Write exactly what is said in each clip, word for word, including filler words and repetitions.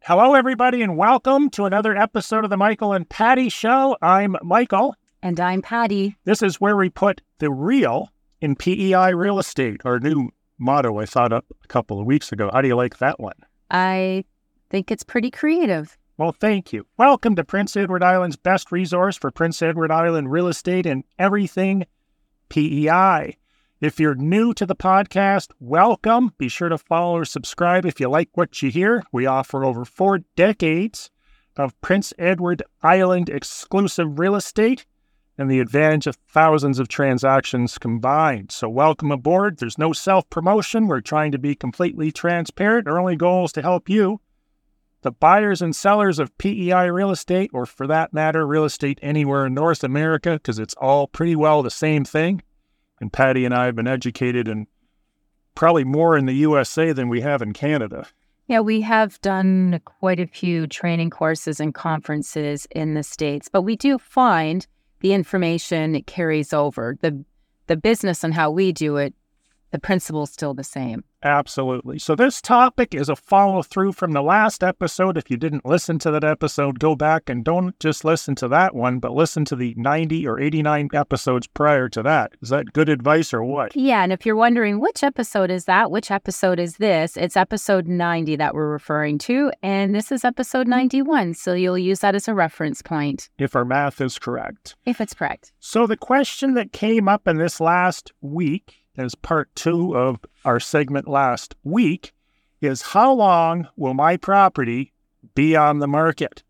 Hello, everybody, and welcome to another episode of the Michael and Patty Show. I'm Michael. And I'm Patty. This is where we put the real in P E I real estate, our new motto I thought up a couple of weeks ago. How do you like that one? I think it's pretty creative. Well, thank you. Welcome to Prince Edward Island's best resource for Prince Edward Island real estate and everything P E I. If you're new to the podcast, welcome. Be sure to follow or subscribe if you like what you hear. We offer over four decades of Prince Edward Island exclusive real estate and the advantage of thousands of transactions combined. So welcome aboard. There's no self-promotion. We're trying to be completely transparent. Our only goal is to help you, the buyers and sellers of P E I real estate, or for that matter, real estate anywhere in North America, because it's all pretty well the same thing. And Patty and I have been educated in probably more in the U S A than we have in Canada. Yeah, we have done quite a few training courses and conferences in the States, but we do find the information it carries over. The the business and how we do it, the principle's still the same. Absolutely. So this topic is a follow-through from the last episode. If you didn't listen to that episode, go back and don't just listen to that one, but listen to the ninety or eighty-nine episodes prior to that. Is that good advice or what? Yeah, and if you're wondering which episode is that, which episode is this, it's episode ninety that we're referring to, and this is episode ninety-one, so you'll use that as a reference point. If our math is correct. If it's correct. So the question that came up in this last week, as part two of our segment last week, is how long will my property be on the market?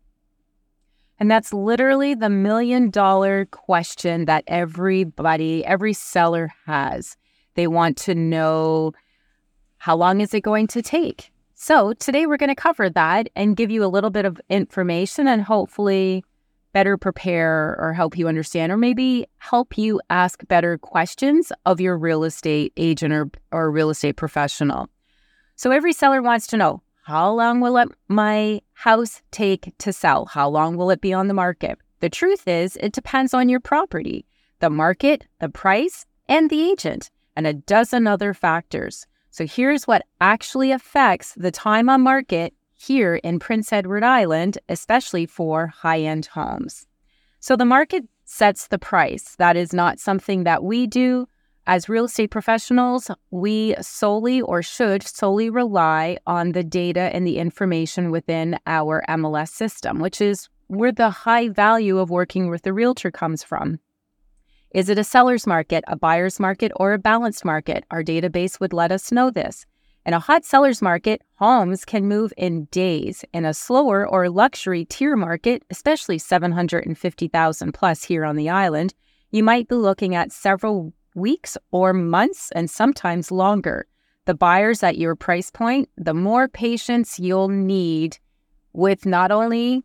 And that's literally the million dollar question that everybody, every seller has. They want to know, how long is it going to take? So today we're going to cover that and give you a little bit of information and hopefully better prepare or help you understand, or maybe help you ask better questions of your real estate agent or, or real estate professional. So every seller wants to know, how long will it, my house take to sell? How long will it be on the market? The truth is, it depends on your property, the market, the price, and the agent, and a dozen other factors. So here's what actually affects the time on market here in Prince Edward Island, especially for high-end homes. So the market sets the price. That is not something that we do. As real estate professionals, we solely or should solely rely on the data and the information within our M L S system, which is where the high value of working with the realtor comes from. Is it a seller's market, a buyer's market, or a balanced market? Our database would let us know this. In a hot seller's market, homes can move in days. In a slower or luxury tier market, especially seven hundred fifty thousand plus here on the island, you might be looking at several weeks or months and sometimes longer. The buyers at your price point, the more patience you'll need with not only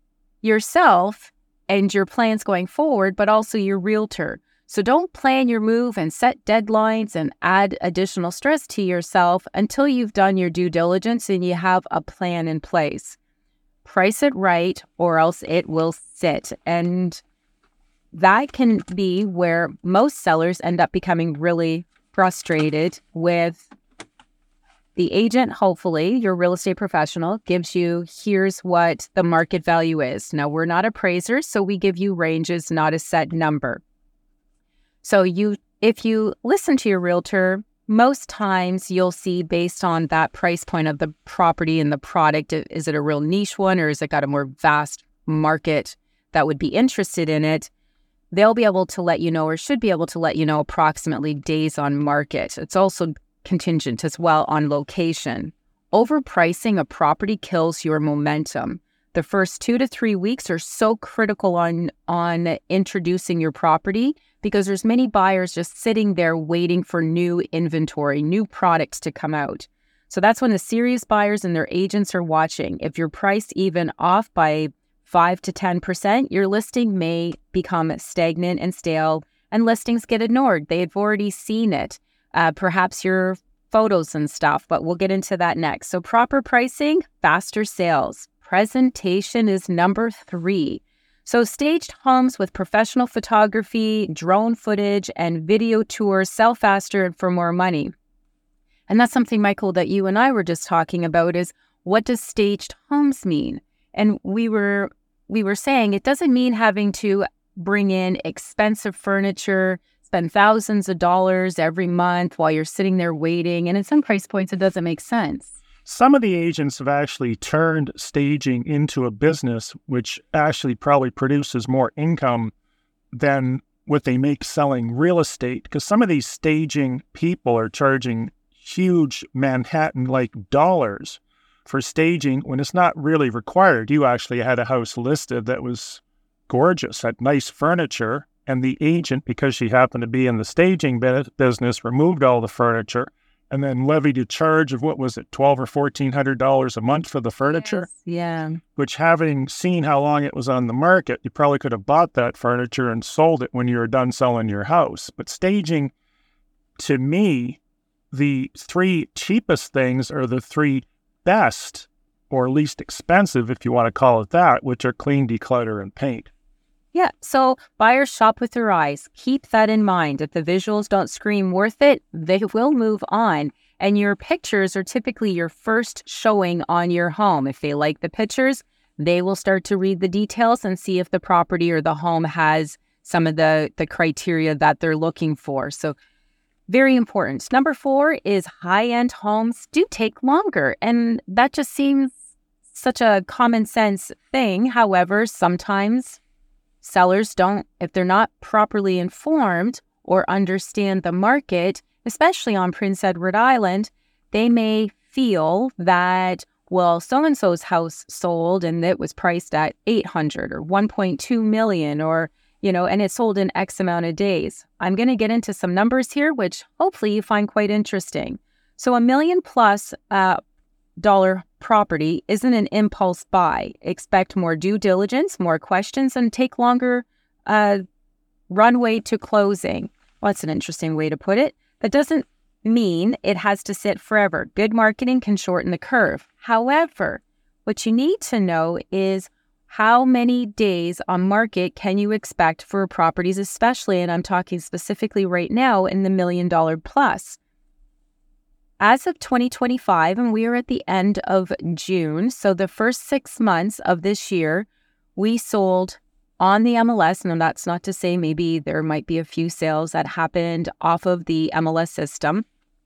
yourself and your plans going forward, but also your realtor. So don't plan your move and set deadlines and add additional stress to yourself until you've done your due diligence and you have a plan in place. Price it right or else it will sit. And that can be where most sellers end up becoming really frustrated with the agent. Hopefully, your real estate professional gives you, here's what the market value is. Now, we're not appraisers, so we give you ranges, not a set number. So you, if you listen to your realtor, most times you'll see based on that price point of the property and the product, is it a real niche one or has it got a more vast market that would be interested in it? They'll be able to let you know or should be able to let you know approximately days on market. It's also contingent as well on location. Overpricing a property kills your momentum. The first two to three weeks are so critical on, on introducing your property because there's many buyers just sitting there waiting for new inventory, new products to come out. So that's when the serious buyers and their agents are watching. If you're priced even off by five to ten percent, your listing may become stagnant and stale and listings get ignored. They've already seen it. Uh, perhaps your photos and stuff, but we'll get into that next. So proper pricing, faster sales. Presentation is number three. So staged homes with professional photography, drone footage, and video tours sell faster and for more money. And that's something, Michael, that you and I were just talking about is what does staged homes mean? And we were we were saying it doesn't mean having to bring in expensive furniture, spend thousands of dollars every month while you're sitting there waiting. And at some price points, it doesn't make sense. Some of the agents have actually turned staging into a business, which actually probably produces more income than what they make selling real estate. Because some of these staging people are charging huge Manhattan-like dollars for staging when it's not really required. You actually had a house listed that was gorgeous, had nice furniture, and the agent, because she happened to be in the staging business, removed all the furniture and then levied a charge of, what was it, twelve or fourteen hundred dollars a month for the furniture? Yes. Yeah. Which, having seen how long it was on the market, you probably could have bought that furniture and sold it when you were done selling your house. But staging, to me, the three cheapest things are the three best or least expensive, if you want to call it that, which are clean, declutter, and paint. Yeah, so buyers shop with their eyes. Keep that in mind. If the visuals don't scream worth it, they will move on. And your pictures are typically your first showing on your home. If they like the pictures, they will start to read the details and see if the property or the home has some of the, the criteria that they're looking for. So very important. Number four is high-end homes do take longer. And that just seems such a common sense thing. However, sometimes sellers don't, if they're not properly informed or understand the market, especially on Prince Edward Island, they may feel that, well, so-and-so's house sold and it was priced at eight hundred or one point two million, or, you know, and it sold in X amount of days. I'm going to get into some numbers here, which hopefully you find quite interesting. So a million plus uh, dollar property isn't an impulse buy. Expect more due diligence, more questions, and take longer uh, runway to closing. Well, that's an interesting way to put it. That doesn't mean it has to sit forever. Good marketing can shorten the curve. However, what you need to know is how many days on market can you expect for properties, especially, and I'm talking specifically right now, in the million dollar plus. As of twenty twenty-five, and we are at the end of June, so the first six months of this year, we sold on the M L S. And that's not to say maybe there might be a few sales that happened off of the M L S system.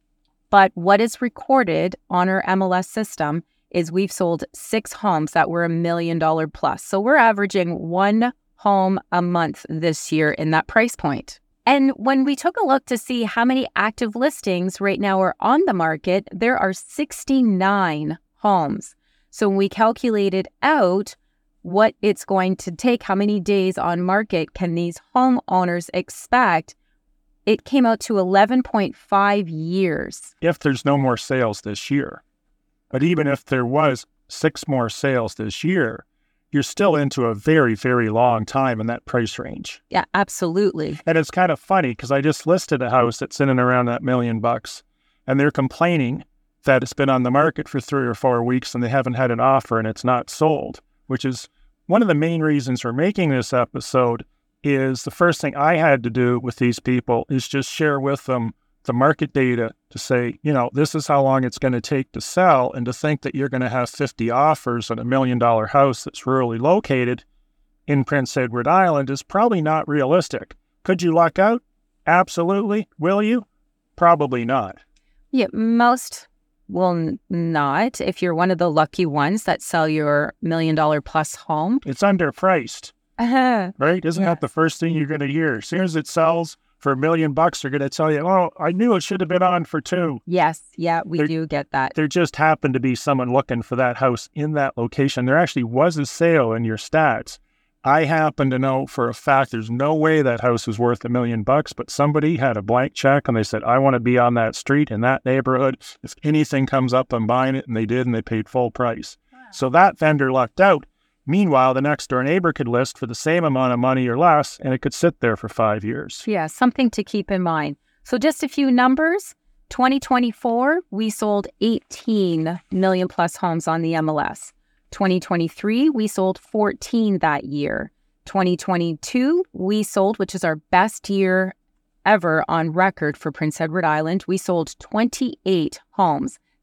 But what is recorded on our M L S system is we've sold six homes that were a million dollar plus. So we're averaging one home a month this year in that price point. And when we took a look to see how many active listings right now are on the market, there are sixty-nine homes. So when we calculated out what it's going to take, how many days on market can these homeowners expect, it came out to eleven point five years. If there's no more sales this year. But even if there was six more sales this year, you're still into a very, very long time in that price range. Yeah, absolutely. And it's kind of funny because I just listed a house that's in and around that million bucks, and they're complaining that it's been on the market for three or four weeks and they haven't had an offer and it's not sold, which is one of the main reasons for making this episode. Is the first thing I had to do with these people is just share with them the market data to say, you know, this is how long it's going to take to sell, and to think that you're going to have fifty offers on a million dollar house that's rurally located in Prince Edward Island is probably not realistic. Could you luck out? Absolutely. Will you? Probably not. Yeah, most will n- not if you're one of the lucky ones that sell your million dollar plus home. It's underpriced, Uh-huh. right? Isn't Yeah. that the first thing you're going to hear? As soon as it sells for a million bucks, they're going to tell you, oh, I knew it should have been on for two. Yes, yeah, we There- do get that. There just happened to be someone looking for that house in that location. There actually was a sale in your stats. I happen to know for a fact there's no way that house was worth a million bucks, but somebody had a blank check and they said, I want to be on that street in that neighborhood. If anything comes up, I'm buying it. And they did, and they paid full price. So that vendor lucked out. Meanwhile, the next door neighbor could list for the same amount of money or less, and it could sit there for five years. Yeah, something to keep in mind. So just a few numbers. twenty twenty-four, we sold eighteen million plus homes on the M L S. twenty twenty-three, we sold fourteen that year. twenty twenty-two, we sold, which is our best year ever on record for Prince Edward Island, we sold twenty-eight homes.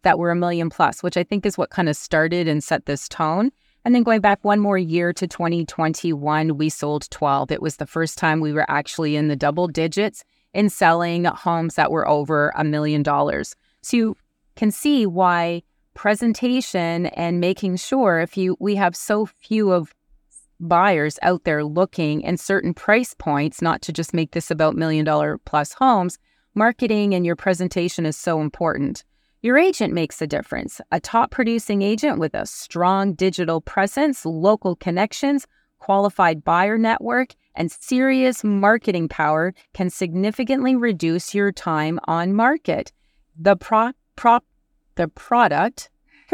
that were a million plus, which I think is what kind of started and set this tone. And then going back one more year to twenty twenty-one, we sold twelve. It was the first time we were actually in the double digits in selling homes that were over a million dollars. So you can see why presentation and making sure, if you we have so few of buyers out there looking in certain price points, not to just make this about million dollar plus homes, marketing and your presentation is so important. Your agent makes a difference. A top producing agent with a strong digital presence, local connections, qualified buyer network, and serious marketing power can significantly reduce your time on market. The pro- prop, the product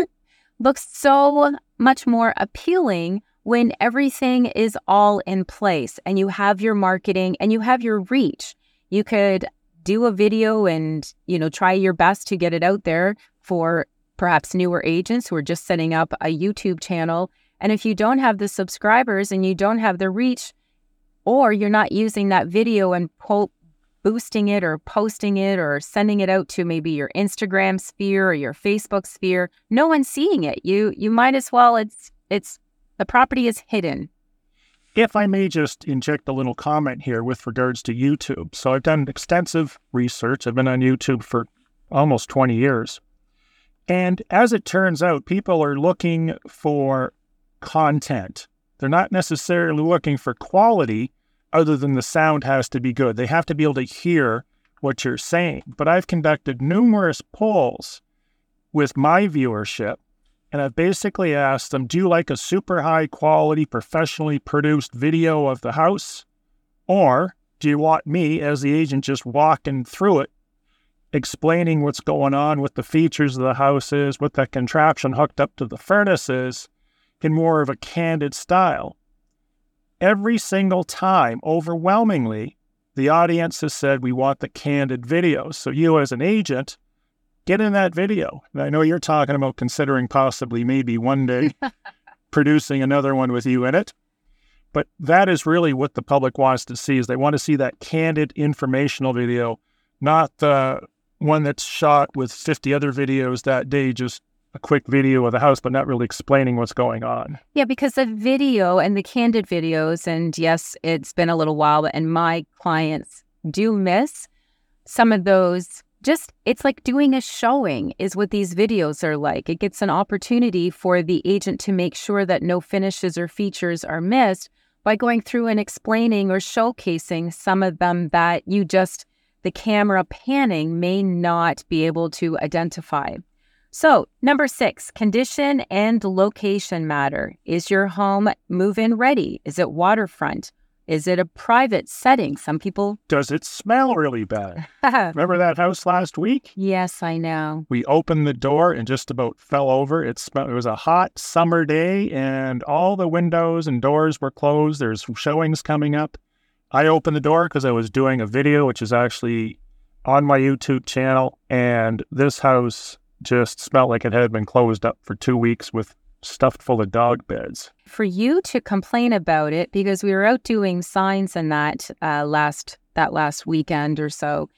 looks so much more appealing when everything is all in place and you have your marketing and you have your reach. You could do a video and, you know, try your best to get it out there for perhaps newer agents who are just setting up a YouTube channel. And if you don't have the subscribers and you don't have the reach, or you're not using that video and po- boosting it or posting it or sending it out to maybe your Instagram sphere or your Facebook sphere, no one's seeing it. You you might as well, it's it's the property is hidden. If I may just inject a little comment here with regards to YouTube. So I've done extensive research. I've been on YouTube for almost twenty years. And as it turns out, people are looking for content. They're not necessarily looking for quality, other than the sound has to be good. They have to be able to hear what you're saying. But I've conducted numerous polls with my viewership, and I've basically asked them, do you like a super high quality, professionally produced video of the house? Or do you want me as the agent just walking through it, explaining what's going on, what the features of the house is, what that contraption hooked up to the furnace is, in more of a candid style? Every single time, overwhelmingly, the audience has said, we want the candid videos. So you as an agent, get in that video. And I know you're talking about considering possibly maybe one day producing another one with you in it. But that is really what the public wants to see, is they want to see that candid informational video, not the one that's shot with fifty other videos that day, just a quick video of the house, but not really explaining what's going on. Yeah, because the video and the candid videos, and yes, it's been a little while, and my clients do miss some of those. Just, it's like doing a showing is what these videos are like. It gets an opportunity for the agent to make sure that no finishes or features are missed by going through and explaining or showcasing some of them that you just, the camera panning may not be able to identify. So, number six, condition and location matter. Is your home move-in ready? Is it waterfront? Is it a private setting? Some people... Does it smell really bad? Remember that house last week? Yes, I know. We opened the door and just about fell over. It, smelled, it was a hot summer day and all the windows and doors were closed. There's showings coming up. I opened the door because I was doing a video, which is actually on my YouTube channel. And this house just smelled like it had been closed up for two weeks with stuffed full of dog beds. For you to complain about it, because we were out doing signs and that uh, last that last weekend or so,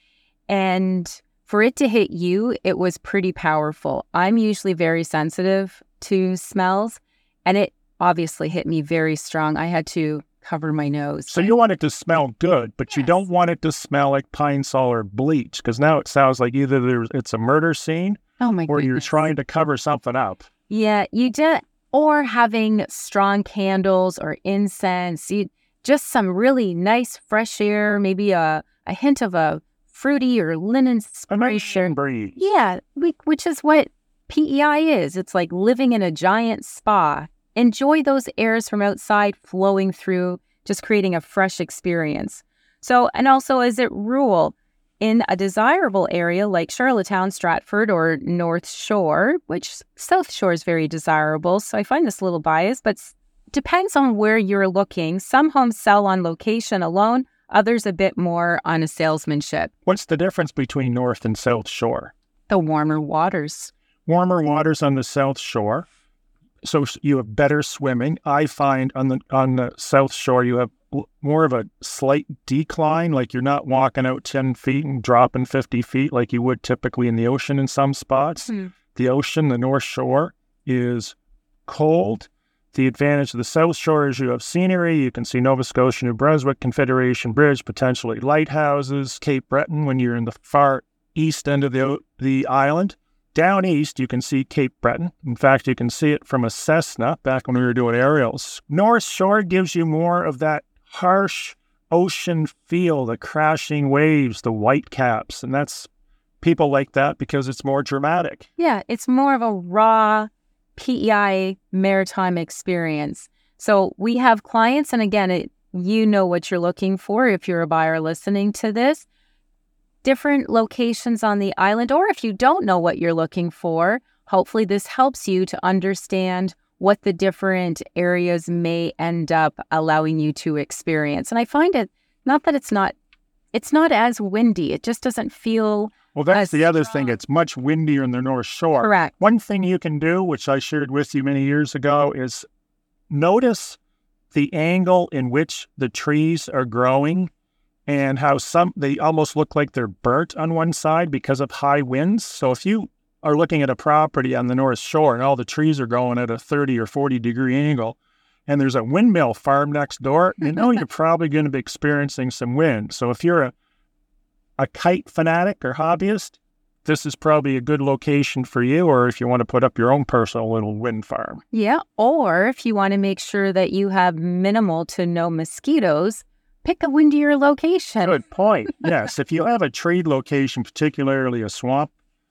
and for it to hit you, it was pretty powerful. I'm usually very sensitive to smells, and it obviously hit me very strong. I had to cover my nose. So you want it to smell good, but yes, you don't want it to smell like Pine Sol or bleach, because now it sounds like either there's, it's a murder scene, oh my or goodness, you're trying to cover something up. Yeah, you did. Or having strong candles or incense, you, just some really nice fresh air, maybe a, a hint of a fruity or linen spray. A nice breeze. Yeah, we, which is what P E I is. It's like living in a giant spa. Enjoy those airs from outside flowing through, just creating a fresh experience. So, and also as it rule, in a desirable area like Charlottetown, Stratford, or North Shore, which South Shore is very desirable, so I find this a little biased, but depends on where you're looking. Some homes sell on location alone, others a bit more on a salesmanship. What's the difference between North and South Shore? The warmer waters. Warmer waters on the South Shore, so you have better swimming. I find on the on the South Shore you have more of a slight decline, like you're not walking out ten feet and dropping fifty feet like you would typically in the ocean in some spots. Mm. the ocean, the North Shore, is cold. The advantage of the South Shore is you have scenery. You can see Nova Scotia, New Brunswick, Confederation Bridge, potentially lighthouses, Cape Breton when you're in the far east end of the, the island. Down east, you can see Cape Breton. In fact, you can see it from a Cessna back when we were doing aerials. North Shore gives you more of that harsh ocean feel, the crashing waves, the white caps, and that's people like that because it's more dramatic. Yeah, it's more of a raw P E I maritime experience. So we have clients, and again, it, you know what you're looking for if you're a buyer listening to this. Different locations on the island, or if you don't know what you're looking for, hopefully this helps you to understand what the different areas may end up allowing you to experience. And I find it, not that it's not, it's not as windy. It just doesn't feel Well, that's the other strong. thing. It's much windier in the North Shore. Correct. One thing you can do, which I shared with you many years ago, is notice the angle in which the trees are growing and how some they almost look like they're burnt on one side because of high winds. So if you are looking at a property on the North Shore and all the trees are going at a thirty or forty degree angle, and there's a windmill farm next door, you know you're probably going to be experiencing some wind. So if you're a, a kite fanatic or hobbyist, this is probably a good location for you, or if you want to put up your own personal little wind farm. Yeah, or if you want to make sure that you have minimal to no mosquitoes, pick a windier location. Good point. Yes, if you have a treed location, particularly a swamp,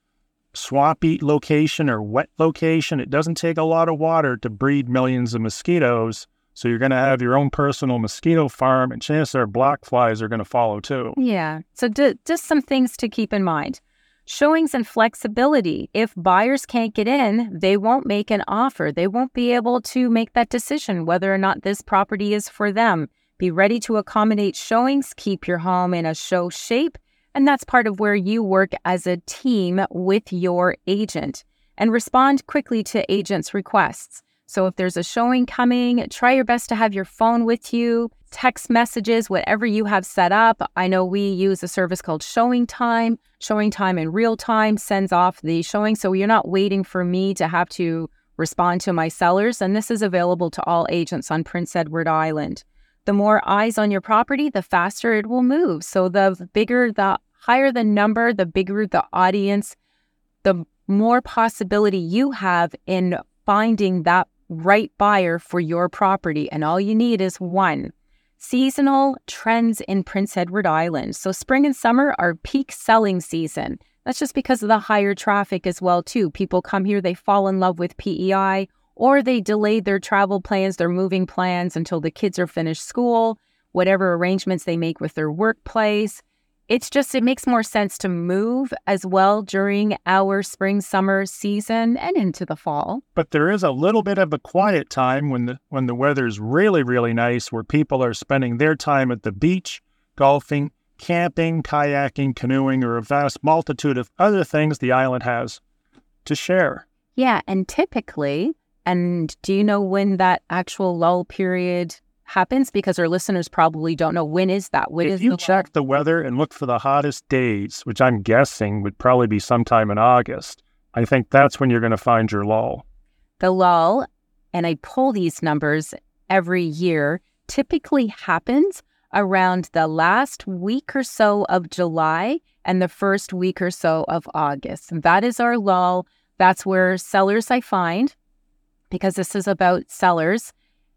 swampy location or wet location, it doesn't take a lot of water to breed millions of mosquitoes. So you're going to have your own personal mosquito farm, and chances are black flies are going to follow too. Yeah, so d- just some things to keep in mind. Showings and flexibility. If buyers can't get in, they won't make an offer. They won't be able to make that decision whether or not this property is for them. Be ready to accommodate showings, keep your home in a show shape, and that's part of where you work as a team with your agent. And respond quickly to agents' requests. So if there's a showing coming, try your best to have your phone with you, text messages, whatever you have set up. I know we use a service called Showing Time. Showing Time in real time sends off the showing, so you're not waiting for me to have to respond to my sellers. And this is available to all agents on Prince Edward Island. The more eyes on your property, the faster it will move. So the bigger, the higher the number, the bigger the audience, the more possibility you have in finding that right buyer for your property. And all you need is one. Seasonal trends in Prince Edward Island. So spring and summer are peak selling season. That's just because of the higher traffic as well, too. People come here, they fall in love with P E I, or they delay their travel plans, their moving plans until the kids are finished school, whatever arrangements they make with their workplace. It's just, it makes more sense to move as well during our spring, summer season and into the fall. But there is a little bit of a quiet time when the when the weather's really, really nice, where people are spending their time at the beach, golfing, camping, kayaking, canoeing, or a vast multitude of other things the island has to share. Yeah, and typically, and do you know when that actual lull period happens? Because our listeners probably don't know. When is that? When if is you the check lull? the weather and look for the hottest days, which I'm guessing would probably be sometime in August, I think that's when you're going to find your lull. The lull, and I pull these numbers every year, typically happens around the last week or so of July and the first week or so of August. That is our lull. That's where sellers, I find, because this is about sellers,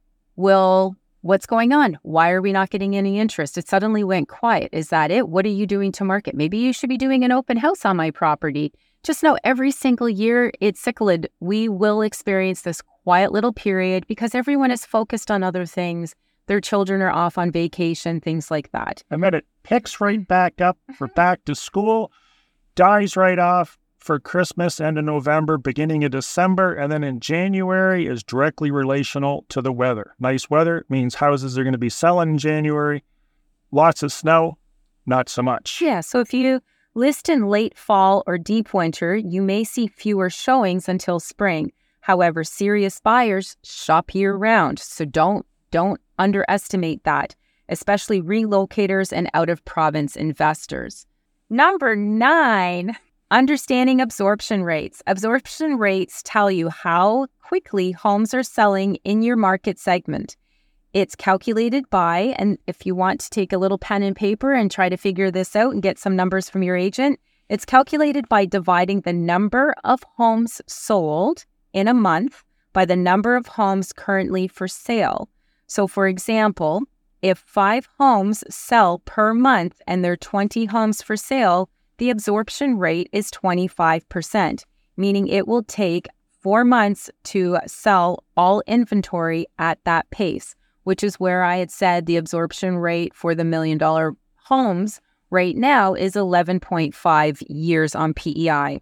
will, what's going on? Why are we not getting any interest? It suddenly went quiet. Is that it? What are you doing to market? Maybe you should be doing an open house on my property. Just know every single year it's cyclid. We will experience this quiet little period because everyone is focused on other things. Their children are off on vacation, things like that. And then it picks right back up for back to school, dies right off for Christmas, end of November, beginning of December, and then in January is directly relational to the weather. Nice weather means houses are going to be selling in January. Lots of snow, not so much. Yeah, so if you list in late fall or deep winter, you may see fewer showings until spring. However, serious buyers shop year-round, so don't don't underestimate that, especially relocators and out-of-province investors. Number nine, Understanding absorption rates. Absorption rates tell you how quickly homes are selling in your market segment. It's calculated by, and if you want to take a little pen and paper and try to figure this out and get some numbers from your agent, it's calculated by dividing the number of homes sold in a month by the number of homes currently for sale. So for example, if five homes sell per month and there are twenty homes for sale, the absorption rate is twenty-five percent, meaning it will take four months to sell all inventory at that pace, which is where I had said the absorption rate for the million dollar homes right now is eleven point five years on P E I.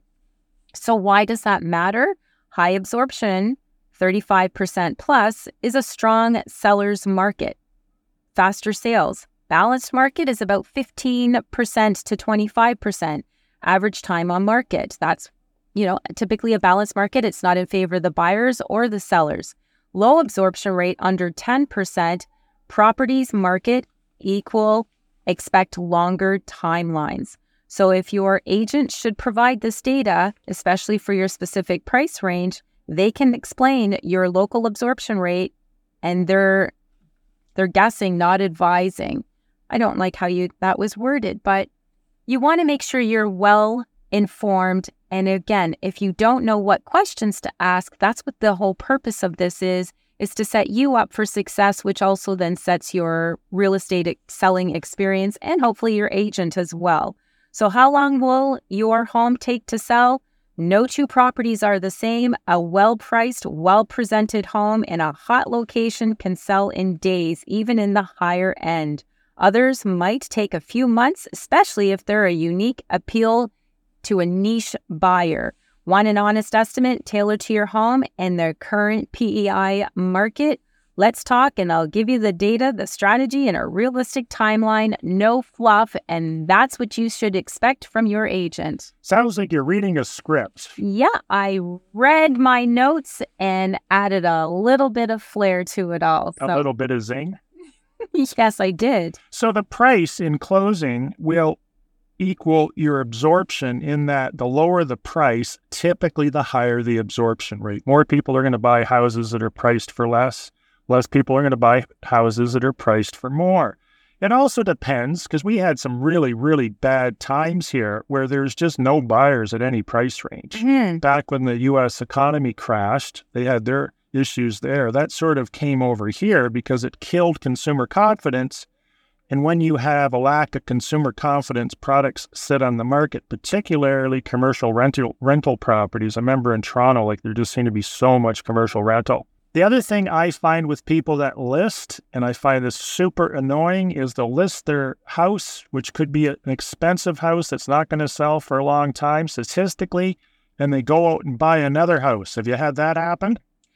So why does that matter? High absorption, thirty-five percent plus, is a strong seller's market. Faster sales. Balanced market is about fifteen percent to twenty-five percent. Average time on market. That's, you know, typically a balanced market. It's not in favor of the buyers or the sellers. Low absorption rate under ten percent. Properties market equal, expect longer timelines. So if your agent should provide this data, especially for your specific price range, they can explain your local absorption rate, and they're they're guessing, not advising. I don't like how you that was worded, but you want to make sure you're well informed. And again, if you don't know what questions to ask, that's what the whole purpose of this is, is to set you up for success, which also then sets your real estate selling experience and hopefully your agent as well. So how long will your home take to sell? No two properties are the same. A well-priced, well-presented home in a hot location can sell in days, even in the higher end. Others might take a few months, especially if they're a unique appeal to a niche buyer. Want an honest estimate tailored to your home and the current P E I market? Let's talk, and I'll give you the data, the strategy, and a realistic timeline. No fluff, and that's what you should expect from your agent. Sounds like you're reading a script. Yeah, I read my notes and added a little bit of flair to it all. A so. little bit of zing. Yes, I did. So the price in closing will equal your absorption, in that the lower the price, typically the higher the absorption rate. More people are going to buy houses that are priced for less. Less people are going to buy houses that are priced for more. It also depends, because we had some really, really bad times here where there's just no buyers at any price range. Mm-hmm. Back when the U S economy crashed, they had their issues there. That sort of came over here because it killed consumer confidence. And when you have a lack of consumer confidence, products sit on the market, particularly commercial rental rental properties. I remember in Toronto, like there just seemed to be so much commercial rental. The other thing I find with people that list, and I find this super annoying, is they'll list their house, which could be an expensive house that's not going to sell for a long time statistically, and they go out and buy another house. Have you had that happen?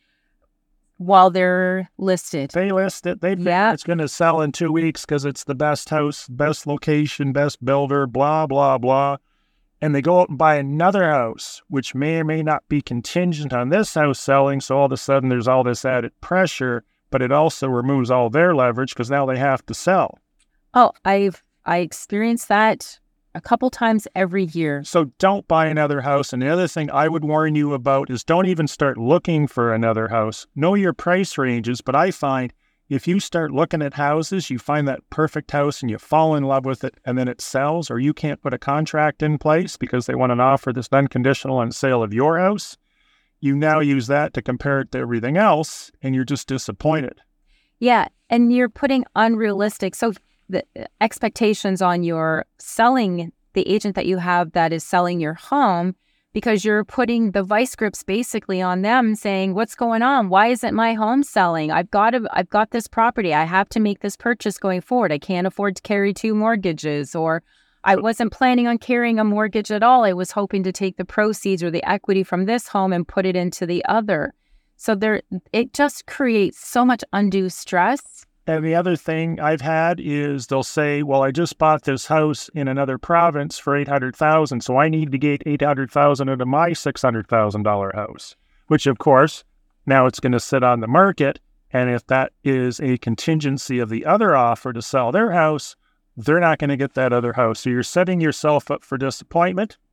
While they're listed. They list it. They think Yeah. it's going to sell in two weeks because it's the best house, best location, best builder, blah, blah, blah. And they go out and buy another house, which may or may not be contingent on this house selling. So all of a sudden there's all this added pressure, but it also removes all their leverage because now they have to sell. Oh, I've I experienced that a couple times every year. So don't buy another house. And the other thing I would warn you about is don't even start looking for another house. Know your price ranges, but I find if you start looking at houses, you find that perfect house and you fall in love with it, and then it sells, or you can't put a contract in place because they want an offer that's unconditional on sale of your house, you now use that to compare it to everything else, and you're just disappointed. Yeah, and you're putting unrealistic, so the expectations on your selling, the agent that you have that is selling your home, because you're putting the vice grips basically on them, saying, what's going on? Why isn't my home selling? I've got to, I've got this property. I have to make this purchase going forward. I can't afford to carry two mortgages, or I wasn't planning on carrying a mortgage at all. I was hoping to take the proceeds or the equity from this home and put it into the other. So there, it just creates so much undue stress. And the other thing I've had is they'll say, well, I just bought this house in another province for eight hundred thousand dollars, so I need to get eight hundred thousand dollars into my six hundred thousand dollars house, which, of course, now it's going to sit on the market. And if that is a contingency of the other offer to sell their house, they're not going to get that other house. So you're setting yourself up for disappointment.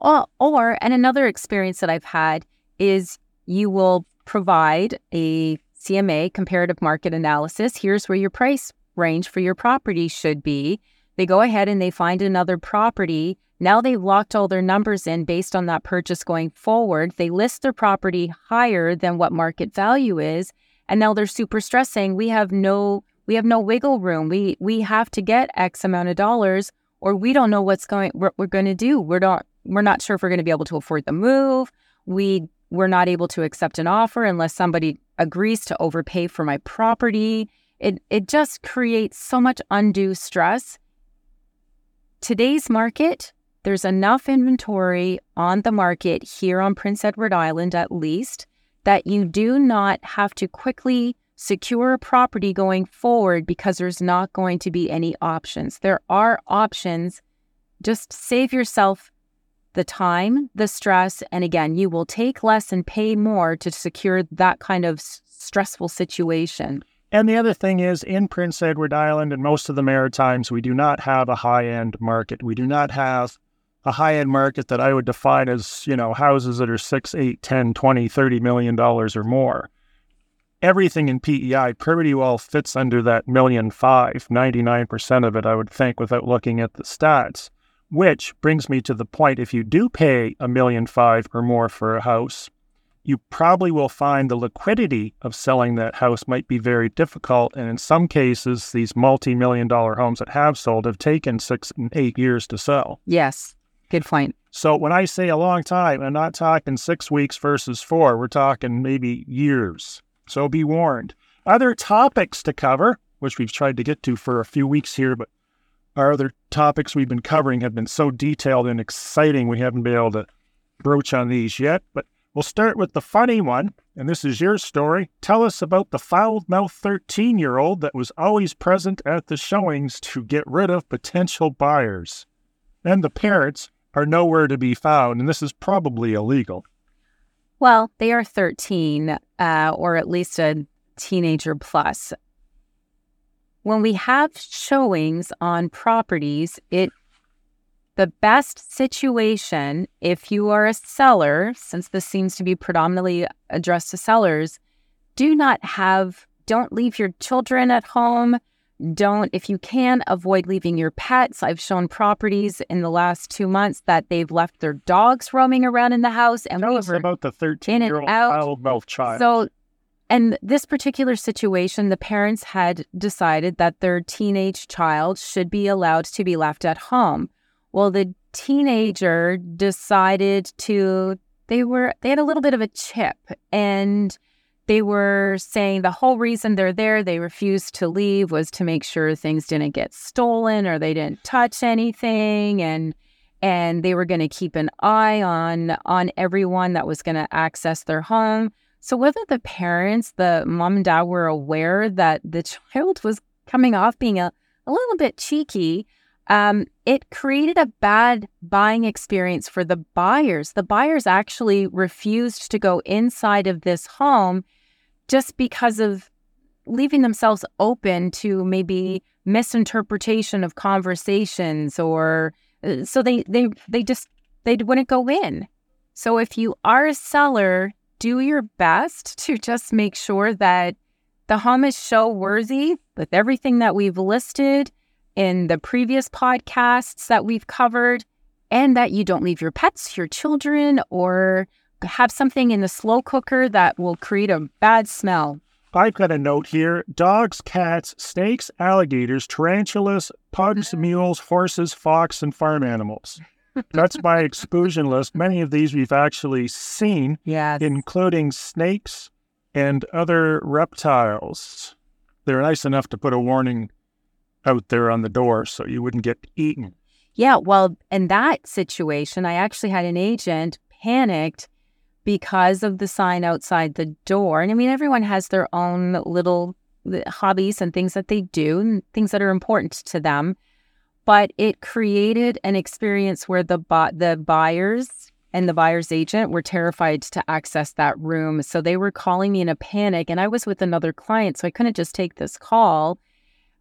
Or, or and another experience that I've had is you will provide a C M A, comparative market analysis. Here's where your price range for your property should be. They go ahead and they find another property. Now they've locked all their numbers in based on that purchase going forward. They list their property higher than what market value is. And now they're super stressed saying, we have no, we have no wiggle room. We, we have to get X amount of dollars, or we don't know what's going, what we're going to do. We're not, we're not sure if we're going to be able to afford the move. We, we're not able to accept an offer unless somebody agrees to overpay for my property. It, it just creates so much undue stress. Today's market, there's enough inventory on the market here on Prince Edward Island, at least, that you do not have to quickly secure a property going forward because there's not going to be any options. There are options. Just save yourself the time, the stress, and again, you will take less and pay more to secure that kind of s- stressful situation. And the other thing is, in Prince Edward Island and most of the Maritimes, we do not have a high-end market. We do not have a high-end market that I would define as, you know, houses that are six, eight, ten, twenty, thirty million dollars or more. Everything in P E I pretty well fits under that million five, ninety-nine percent of it, I would think, without looking at the stats. Which brings me to the point, if you do pay a million five or more for a house, you probably will find the liquidity of selling that house might be very difficult. And in some cases, these multi-million dollar homes that have sold have taken six and eight years to sell. Yes, good point. So when I say a long time, I'm not talking six weeks versus four. We're talking maybe years. So be warned. Other topics to cover, which we've tried to get to for a few weeks here, but our other topics we've been covering have been so detailed and exciting we haven't been able to broach on these yet. But we'll start with the funny one, and this is your story. Tell us about the foul-mouthed thirteen-year-old that was always present at the showings to get rid of potential buyers. And the parents are nowhere to be found, and this is probably illegal. Well, they are thirteen, uh, or at least a teenager plus. When we have showings on properties, it the best situation, if you are a seller, since this seems to be predominantly addressed to sellers, do not have, don't leave your children at home. Don't, if you can, avoid leaving your pets. I've shown properties in the last two months that they've left their dogs roaming around in the house. And Tell we us were about the thirteen-year-old foul-mouthed child. So, and this particular situation, the parents had decided that their teenage child should be allowed to be left at home. Well, the teenager decided to, they were, they had a little bit of a chip, and they were saying the whole reason they're there, they refused to leave, was to make sure things didn't get stolen or they didn't touch anything. And, and they were going to keep an eye on, on everyone that was going to access their home. So whether the parents, the mom and dad, were aware that the child was coming off being a, a little bit cheeky, um, it created a bad buying experience for the buyers. The buyers actually refused to go inside of this home just because of leaving themselves open to maybe misinterpretation of conversations, or uh, so they, they, they just, they wouldn't go in. So if you are a seller, do your best to just make sure that the home is show worthy with everything that we've listed in the previous podcasts that we've covered, and that you don't leave your pets, your children, or have something in the slow cooker that will create a bad smell. I've got a note here. Dogs, cats, snakes, alligators, tarantulas, pugs, mules, horses, fox, and farm animals. That's my exclusion list. Many of these we've actually seen, yes. including snakes and other reptiles. They're nice enough to put a warning out there on the door so you wouldn't get eaten. Yeah, well, in that situation, I actually had an agent panicked because of the sign outside the door. And I mean, everyone has their own little hobbies and things that they do and things that are important to them. But it created an experience where the bu- the buyers and the buyer's agent were terrified to access that room. So they were calling me in a panic, and I was with another client, so I couldn't just take this call.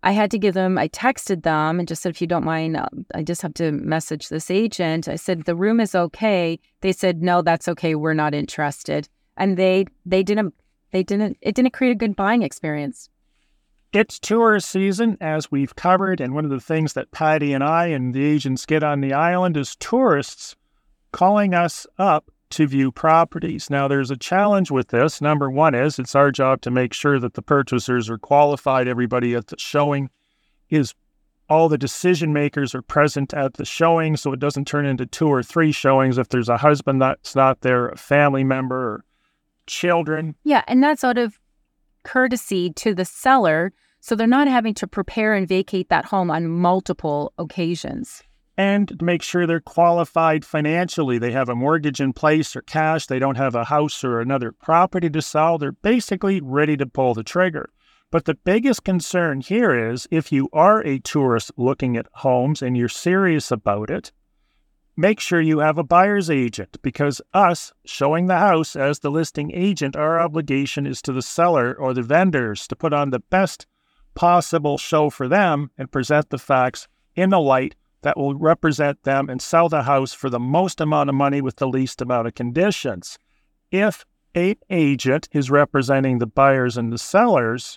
I had to give them, I texted them and just said, if you don't mind, uh, I just have to message this agent. I said, the room is okay. They said, no, that's okay. We're not interested. And they, they didn't, they didn't, it didn't create a good buying experience. It's tourist season, as we've covered. And one of the things that Patty and I and the agents get on the island is tourists calling us up to view properties. Now, there's a challenge with this. Number one is it's our job to make sure that the purchasers are qualified. Everybody at the showing is, all the decision makers are present at the showing, so it doesn't turn into two or three showings if there's a husband that's not there, a family member, or children. Yeah, and that's out of courtesy to the seller, so they're not having to prepare and vacate that home on multiple occasions. And make sure they're qualified financially. They have a mortgage in place or cash. They don't have a house or another property to sell. They're basically ready to pull the trigger. But the biggest concern here is if you are a tourist looking at homes and you're serious about it, make sure you have a buyer's agent, because us showing the house as the listing agent, our obligation is to the seller or the vendors to put on the best possible show for them and present the facts in the light that will represent them and sell the house for the most amount of money with the least amount of conditions. If an agent is representing the buyers and the sellers,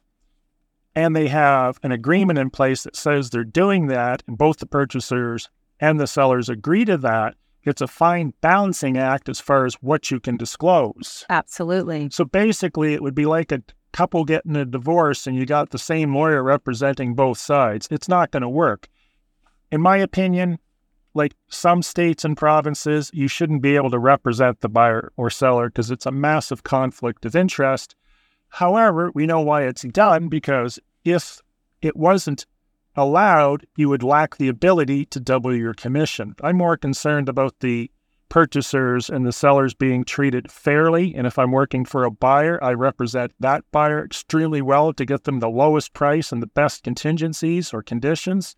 and they have an agreement in place that says they're doing that, and both the purchasers and the sellers agree to that, it's a fine balancing act as far as what you can disclose. Absolutely. So basically, it would be like a couple getting a divorce and you got the same lawyer representing both sides. It's not going to work. In my opinion, like some states and provinces, you shouldn't be able to represent the buyer or seller because it's a massive conflict of interest. However, we know why it's done, because if it wasn't allowed, you would lack the ability to double your commission. I'm more concerned about the purchasers and the sellers being treated fairly. And if I'm working for a buyer, I represent that buyer extremely well to get them the lowest price and the best contingencies or conditions.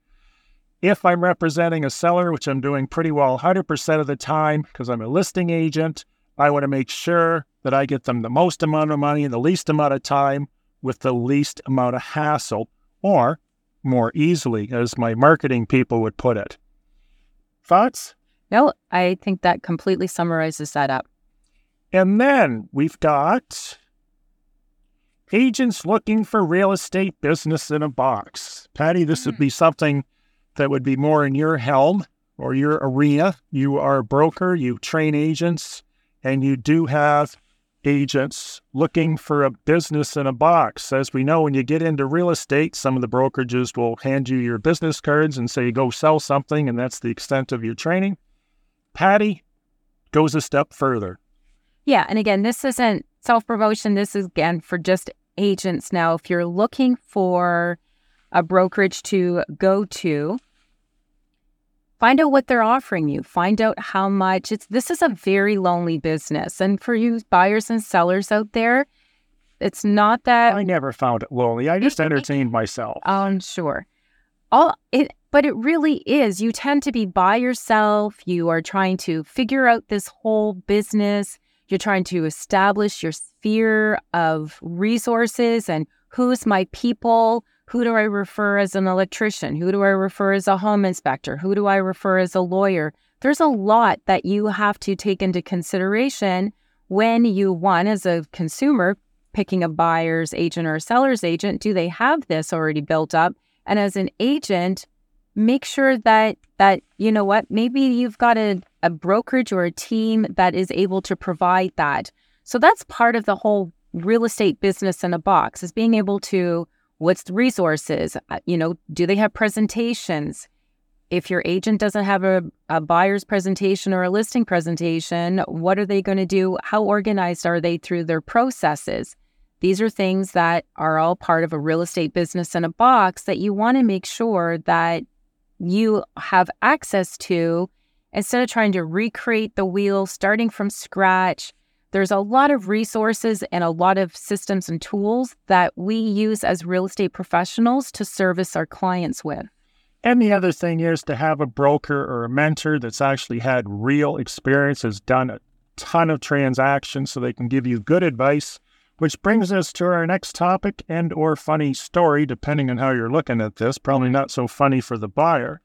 If I'm representing a seller, which I'm doing pretty well one hundred percent of the time because I'm a listing agent, I want to make sure that I get them the most amount of money in the least amount of time with the least amount of hassle, or more easily, as my marketing people would put it. Thoughts? No, I think that completely summarizes that up. And then we've got agents looking for real estate business in a box. Patty, this would be something that would be more in your helm or your arena. You are a broker, you train agents, and you do have agents looking for a business in a box. As we know, when you get into real estate, some of the brokerages will hand you your business cards and say, go sell something, and that's the extent of your training. Patty goes a step further. Yeah, and again, this isn't self-promotion. This is, again, for just agents. Now, if you're looking for a brokerage to go to, find out what they're offering you. Find out how much. It's This is a very lonely business. And for you buyers and sellers out there, it's not that... I never found it lonely. I just entertained myself. I'm sure. All it, but it really is. You tend to be by yourself. You are trying to figure out this whole business. You're trying to establish your sphere of resources and who's my people. Who do I refer as an electrician? Who do I refer as a home inspector? Who do I refer as a lawyer? There's a lot that you have to take into consideration when you, one, as a consumer, picking a buyer's agent or a seller's agent, do they have this already built up? And as an agent, make sure that, that you know what, maybe you've got a, a brokerage or a team that is able to provide that. So that's part of the whole real estate business in a box, is being able to, what's the resources? You know, do they have presentations? If your agent doesn't have a, a buyer's presentation or a listing presentation, what are they going to do? How organized are they through their processes? These are things that are all part of a real estate business in a box that you want to make sure that you have access to instead of trying to recreate the wheel, starting from scratch. There's a lot of resources and a lot of systems and tools that we use as real estate professionals to service our clients with. And the other thing is to have a broker or a mentor that's actually had real experience, has done a ton of transactions, so they can give you good advice Which brings us to our next topic and or funny story, depending on how you're looking at this. Probably not so funny for the buyer.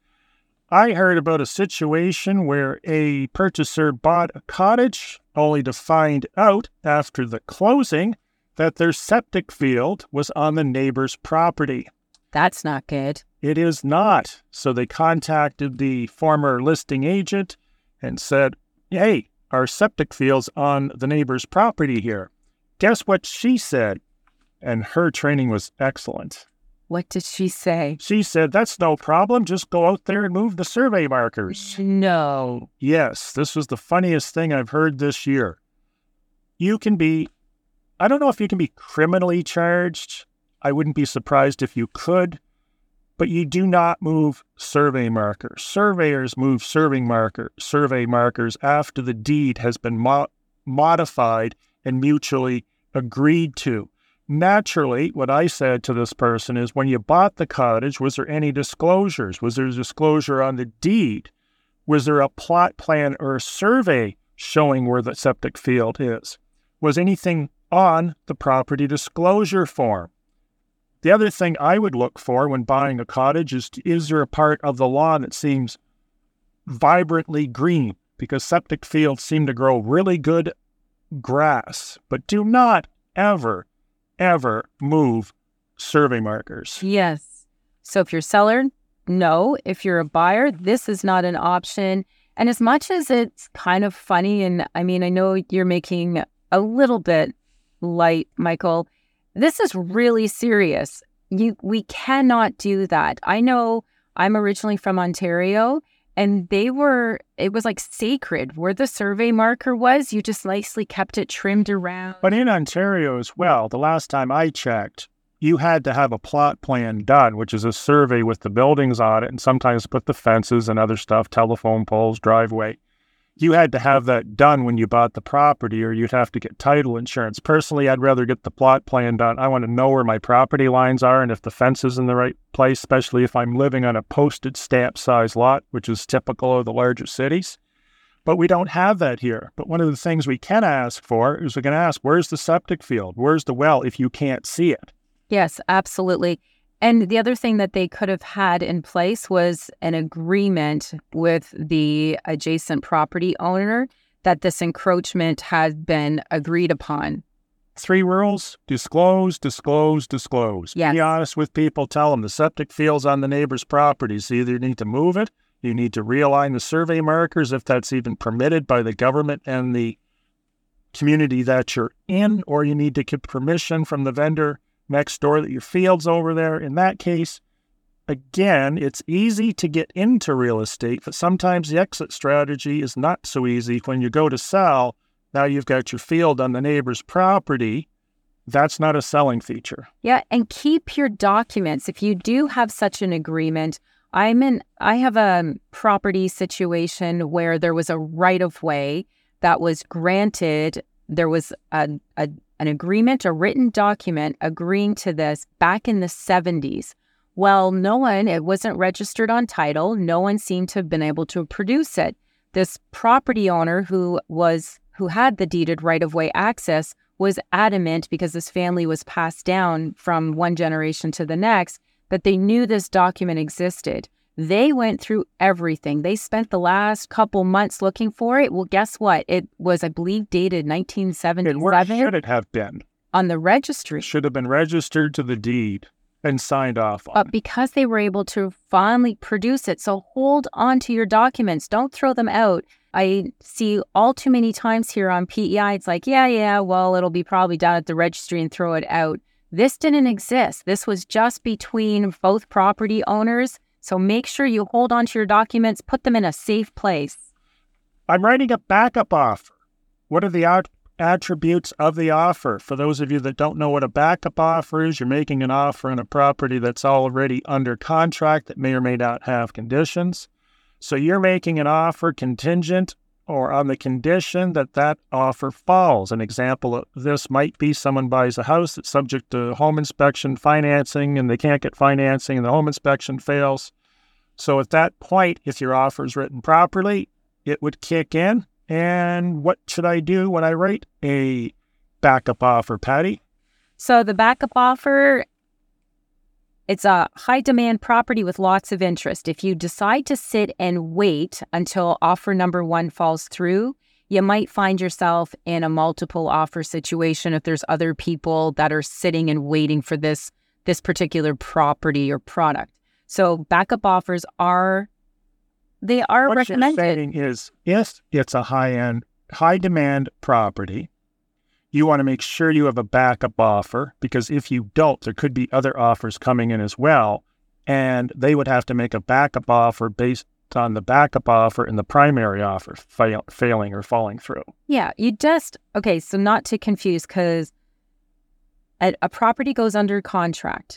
I heard about a situation where a purchaser bought a cottage only to find out after the closing that their septic field was on the neighbor's property. That's not good. It is not. So they contacted the former listing agent and said, hey, our septic field's on the neighbor's property here. Guess what she said? And her training was excellent. What did she say? She said, that's no problem. Just go out there and move the survey markers. No. Yes, this was the funniest thing I've heard this year. You can be, I don't know if you can be criminally charged. I wouldn't be surprised if you could, but you do not move survey markers. Surveyors move survey marker, survey markers after the deed has been mo- modified and mutually agreed to. Naturally, what I said to this person is, when you bought the cottage, was there any disclosures? Was there a disclosure on the deed? Was there a plot plan or a survey showing where the septic field is? Was anything on the property disclosure form? The other thing I would look for when buying a cottage is, is there a part of the lawn that seems vibrantly green? Because septic fields seem to grow really good grass, but do not ever, ever move survey markers. Yes. So if you're a seller, no. If you're a buyer, this is not an option. And as much as it's kind of funny, and I mean, I know you're making a little bit light, Michael, this is really serious. You, we cannot do that. I know I'm originally from Ontario, and they were, it was like sacred. Where the survey marker was, you just nicely kept it trimmed around. But in Ontario as well, the last time I checked, you had to have a plot plan done, which is a survey with the buildings on it, and sometimes put the fences and other stuff, telephone poles, driveway. You had to have that done when you bought the property, or you'd have to get title insurance. Personally, I'd rather get the plot plan done. I want to know where my property lines are and if the fence is in the right place, especially if I'm living on a postage stamp size lot, which is typical of the larger cities. But we don't have that here. But one of the things we can ask for is we can ask, where's the septic field? Where's the well if you can't see it? Yes, absolutely. And the other thing that they could have had in place was an agreement with the adjacent property owner that this encroachment had been agreed upon. Three rules: disclose, disclose, disclose. Yes. Be honest with people. Tell them the septic field's on the neighbor's property. So either you need to move it, you need to realign the survey markers if that's even permitted by the government and the community that you're in, or you need to get permission from the vendor next door that your field's over there. In that case, again, it's easy to get into real estate, but sometimes the exit strategy is not so easy. When you go to sell, now you've got your field on the neighbor's property. That's not a selling feature. Yeah, and keep your documents. If you do have such an agreement, I'm in, I have a property situation where there was a right-of-way that was granted. There was a, a an agreement, a written document agreeing to this back in the seventies. Well, no one, it wasn't registered on title. No one seemed to have been able to produce it. This property owner who was, who had the deeded right-of-way access was adamant, because this family was passed down from one generation to the next, that they knew this document existed. They went through everything. They spent the last couple months looking for it. Well, guess what? It was, I believe, dated nineteen seventy-seven. And where should it have been? On the registry. It should have been registered to the deed and signed off on. But because they were able to finally produce it, so hold on to your documents. Don't throw them out. I see all too many times here on P E I, it's like, yeah, yeah, well, it'll be probably down at the registry and throw it out. This didn't exist. This was just between both property owners. So make sure you hold on to your documents, put them in a safe place. I'm writing a backup offer. What are the at- attributes of the offer? For those of you that don't know what a backup offer is, you're making an offer on a property that's already under contract that may or may not have conditions. So you're making an offer contingent or on the condition that that offer falls. An example of this might be someone buys a house that's subject to home inspection financing, and they can't get financing and the home inspection fails. So at that point, if your offer is written properly, it would kick in. And what should I do when I write a backup offer, Patty? So the backup offer, it's a high demand property with lots of interest. If you decide to sit and wait until offer number one falls through, you might find yourself in a multiple offer situation if there's other people that are sitting and waiting for this, this particular property or product. So backup offers are, they are what recommended. What you're saying is, yes, it's a high-end, high-demand property. You want to make sure you have a backup offer, because if you don't, there could be other offers coming in as well, and they would have to make a backup offer based on the backup offer and the primary offer fail, failing or falling through. Yeah, you just, okay, so not to confuse, because a, a property goes under contract.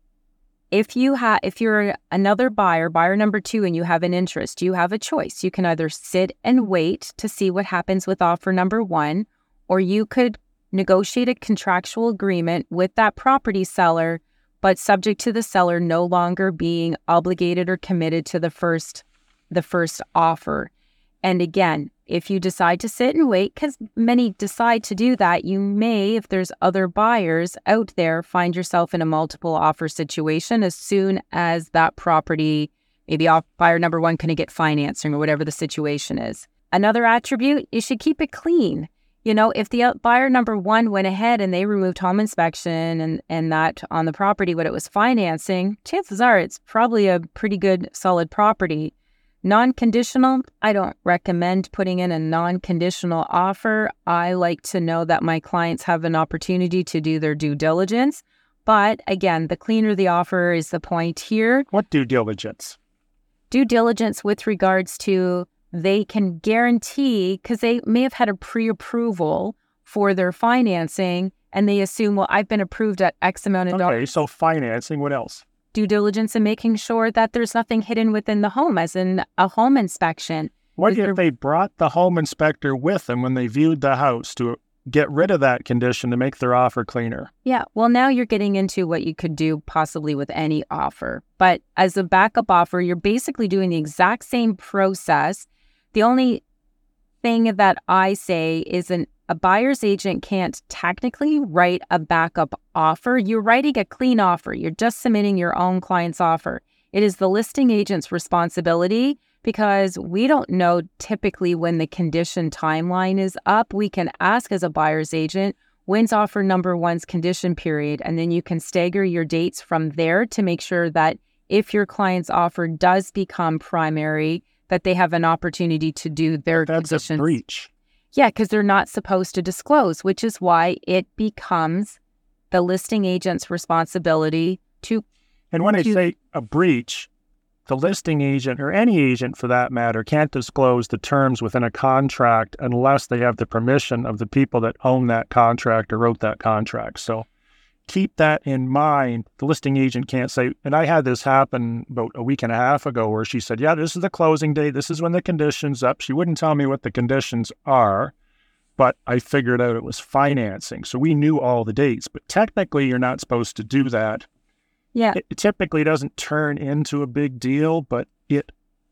If you have, if you're another buyer, buyer number two, and you have an interest, you have a choice. You can either sit and wait to see what happens with offer number one, or you could negotiate a contractual agreement with that property seller, but subject to the seller no longer being obligated or committed to the first, the first offer. And again, if you decide to sit and wait, because many decide to do that, you may, if there's other buyers out there, find yourself in a multiple offer situation as soon as that property, maybe off buyer number one couldn't get financing or whatever the situation is. Another attribute, you should keep it clean. You know, if the buyer number one went ahead and they removed home inspection and, and that on the property, what it was financing, chances are it's probably a pretty good, solid property. Non-conditional, I don't recommend putting in a non-conditional offer. I like to know that my clients have an opportunity to do their due diligence. But again, the cleaner the offer is the point here. What due diligence? Due diligence with regards to they can guarantee, because they may have had a pre-approval for their financing, and they assume, well, I've been approved at X amount of dollars. Okay, so financing, what else? Due diligence and making sure that there's nothing hidden within the home, as in a home inspection. What if they brought the home inspector with them when they viewed the house to get rid of that condition to make their offer cleaner? Yeah, well, now you're getting into what you could do possibly with any offer. But as a backup offer, you're basically doing the exact same process. The only thing that I say is an, a buyer's agent can't technically write a backup offer. You're writing a clean offer. You're just submitting your own client's offer. It is the listing agent's responsibility, because we don't know typically when the condition timeline is up. We can ask as a buyer's agent, when's offer number one's condition period? And then you can stagger your dates from there to make sure that if your client's offer does become primary, that they have an opportunity to do their That's conditions. a breach. Yeah, because they're not supposed to disclose, which is why it becomes the listing agent's responsibility to... And when I to, say a breach, the listing agent, or any agent for that matter, can't disclose the terms within a contract unless they have the permission of the people that own that contract or wrote that contract. So keep that in mind. The listing agent can't say, and I had this happen about a week and a half ago where she said, yeah, this is the closing date. This is when the condition's up. She wouldn't tell me what the conditions are, but I figured out it was financing. So we knew all the dates, but technically you're not supposed to do that. Yeah. It typically doesn't turn into a big deal, but it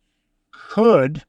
could.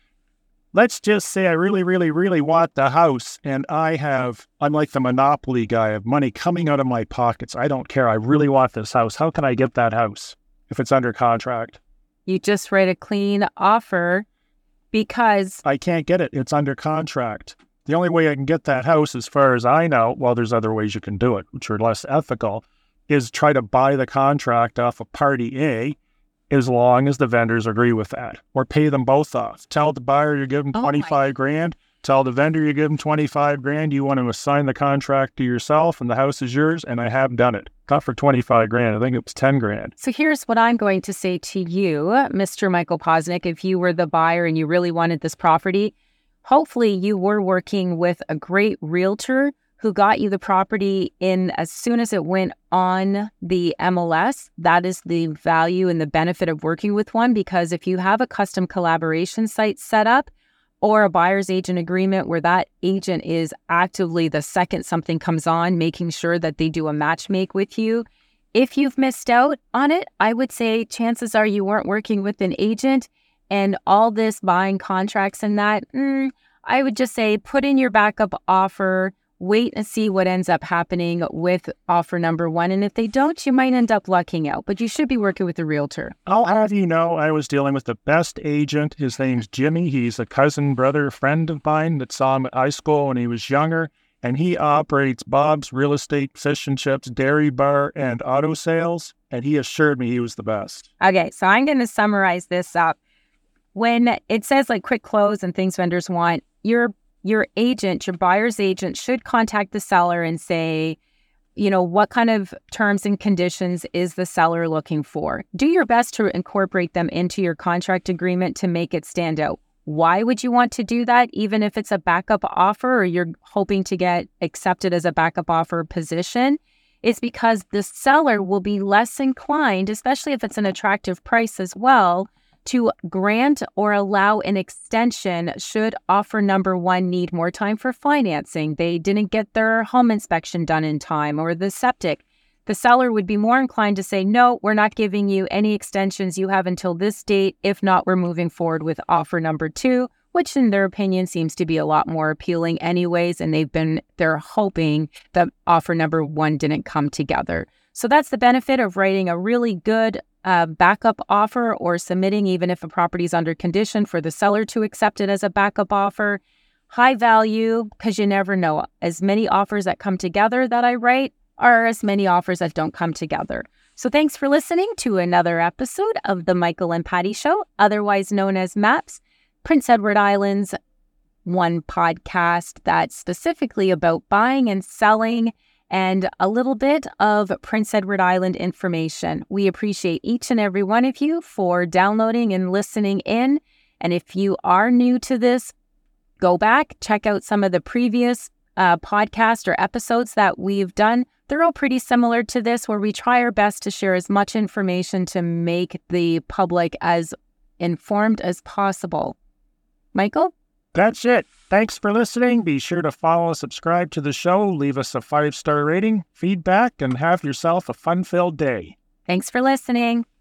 Let's just say I really, really, really want the house, and I have, I'm like the Monopoly guy, I have money coming out of my pockets. I don't care. I really want this house. How can I get that house if it's under contract? You just write a clean offer because... I can't get it. It's under contract. The only way I can get that house, as far as I know, well, there's other ways you can do it, which are less ethical, is try to buy the contract off of party A, as long as the vendors agree with that, or pay them both off. Tell the buyer you give them Oh twenty-five my. grand. Tell the vendor you give them twenty-five grand. You want to assign the contract to yourself and the house is yours. And I have done it. Not for twenty-five grand. I think it was ten grand. So here's what I'm going to say to you, Mister Michael Posnick. If you were the buyer and you really wanted this property, hopefully you were working with a great realtor who got you the property in as soon as it went on the M L S. That is the value and the benefit of working with one, because if you have a custom collaboration site set up or a buyer's agent agreement where that agent is actively, the second something comes on, making sure that they do a match make with you, if you've missed out on it, I would say chances are you weren't working with an agent, and all this buying contracts and that, mm, I would just say put in your backup offer wait and see what ends up happening with offer number one. And if they don't, you might end up lucking out, but you should be working with a realtor. I'll have you know, I was dealing with the best agent. His name's Jimmy. He's a cousin, brother, friend of mine that saw him at high school when he was younger. And he operates Bob's Real Estate, Fish and Chips, Dairy Bar, and auto sales. And he assured me he was the best. Okay, so I'm going to summarize this up. When it says like quick close and things vendors want, your your agent, your buyer's agent should contact the seller and say, you know, what kind of terms and conditions is the seller looking for? Do your best to incorporate them into your contract agreement to make it stand out. Why would you want to do that, even if it's a backup offer or you're hoping to get accepted as a backup offer position? It's because the seller will be less inclined, especially if it's an attractive price as well, to grant or allow an extension should offer number one need more time for financing. They didn't get their home inspection done in time or the septic. The seller would be more inclined to say, no, we're not giving you any extensions. You have until this date. If not, we're moving forward with offer number two, which in their opinion seems to be a lot more appealing anyways. And they've been, they're hoping that offer number one didn't come together. So that's the benefit of writing a really good uh, backup offer or submitting, even if a property is under condition, for the seller to accept it as a backup offer. High value, because you never know. As many offers that come together that I write are as many offers that don't come together. So thanks for listening to another episode of the Michael and Patty Show, otherwise known as MAPS, Prince Edward Island's one podcast that's specifically about buying and selling and a little bit of Prince Edward Island information. We appreciate each and every one of you for downloading and listening in. And if you are new to this, go back, check out some of the previous uh, podcasts or episodes that we've done. They're all pretty similar to this, where we try our best to share as much information to make the public as informed as possible. Michael? That's it. Thanks for listening. Be sure to follow and subscribe to the show. Leave us a five-star rating, feedback, and have yourself a fun-filled day. Thanks for listening.